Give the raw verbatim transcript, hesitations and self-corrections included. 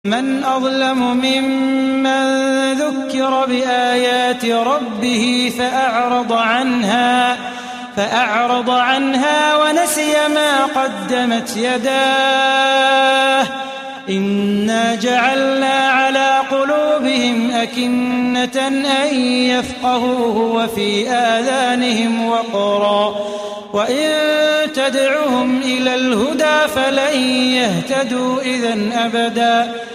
من أظلم ممن ذكر بآيات ربه فأعرض عنها فأعرض عنها ونسي ما قدمت يداه إنا جعلنا على قلوبهم أكنة أن يفقهوه وفي آذانهم وقرا وإن تدعهم إلى الهدى فلن يهتدوا إذن أبدا